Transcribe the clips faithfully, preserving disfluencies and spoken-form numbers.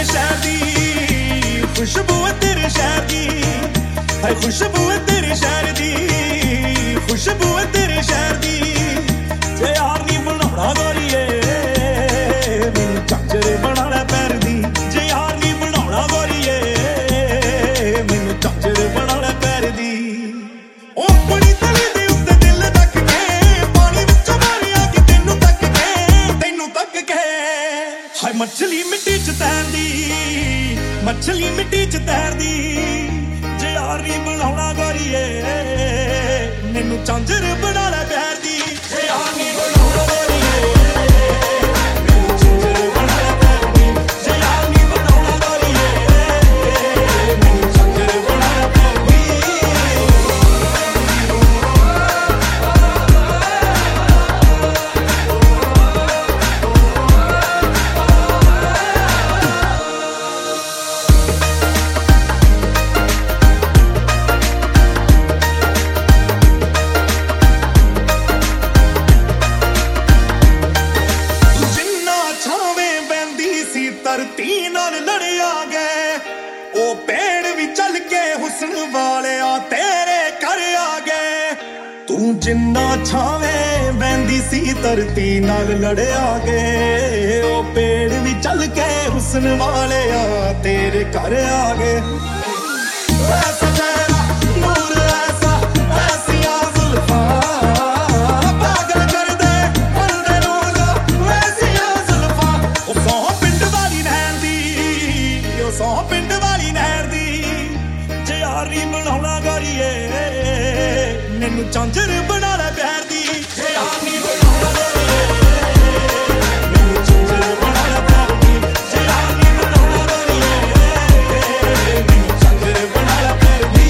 तेरे शहर दी खुशबू है, तेरे शहर दी है खुशबू है, तेरे शहर दी खुशबू है, तेरे शहर दी जे यार नी बनाउणा गोरीए मैनू झांझर बना लै पैर दी जे यार नी बनाउणा गोरीए मैनू झांझर बना लै पैर दी ओ अपनी तली दे उत्ते दिल तक के पानी विचों मारिया कि तैनू तक के तैनू तक के हाय मछली मिट्टी च तैरदी मछली मिट्टी च तैरदी जे यार नी बनाउणा गोरीए मैनू झांझर बना लै पैर दी जे यार नी बनाउणा गोरीए मैनू झांझर बना लै पैर दी जे यार नी बनाउणा गोरीए मैनू झांझर बना लै पैर दी धरती नाल लड़िया गए ओ पेड़ भी चल के हुस्न वालिया तेरे घर आ गए तू जिन्ना छावे बहंदी सी धरती नाल लड़िया गए ओ पेड़ भी चल के हुस्न वालिया तेरे घर आ गए ऐसा चेहरा नूर ऐसा ऐसियां जुल्फां पागल कर दे बंदे नूं ऐसियां जुल्फां ओ सौ पिंड वाली नैन दी ओ सौ पिंड वाली नैन दी जे यार नी बनाउणा गोरीए मैनू झांझर बना लै पैर दी जे यार नी बनाउणा गोरीए मैनू झांझर बना लै पैर दी जे यार नी बनाउणा गोरीए मैनू झांझर बना लै पैर दी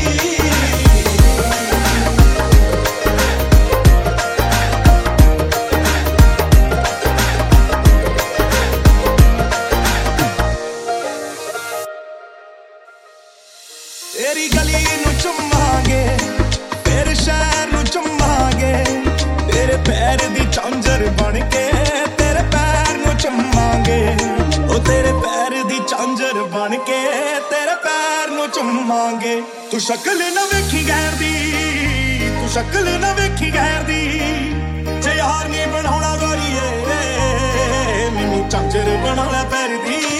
तेरी गली नू चुमांगे तेरे शहर नू चुमांगे तेरे पैर दी झांझर बन के तेरे पैर नू चुमांगे ओ तेरे पैर दी झांझर बन के तेरे पैर नू चुमांगे तू शक्ल ना वेखी गैर दी तू शक्ल ना वेखी गैर दी जे यार नी बनाउणा गोरीए मैनू झांझर बना लै पैर दी